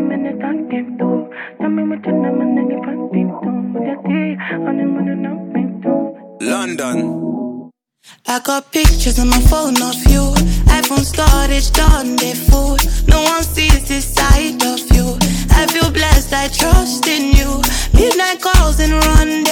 minute I came through. Tell me what you're doing and if I think London. I got pictures on my phone of you. iPhone storage done, they full. No one sees this side of you. I feel blessed, I trust in you. Midnight calls and run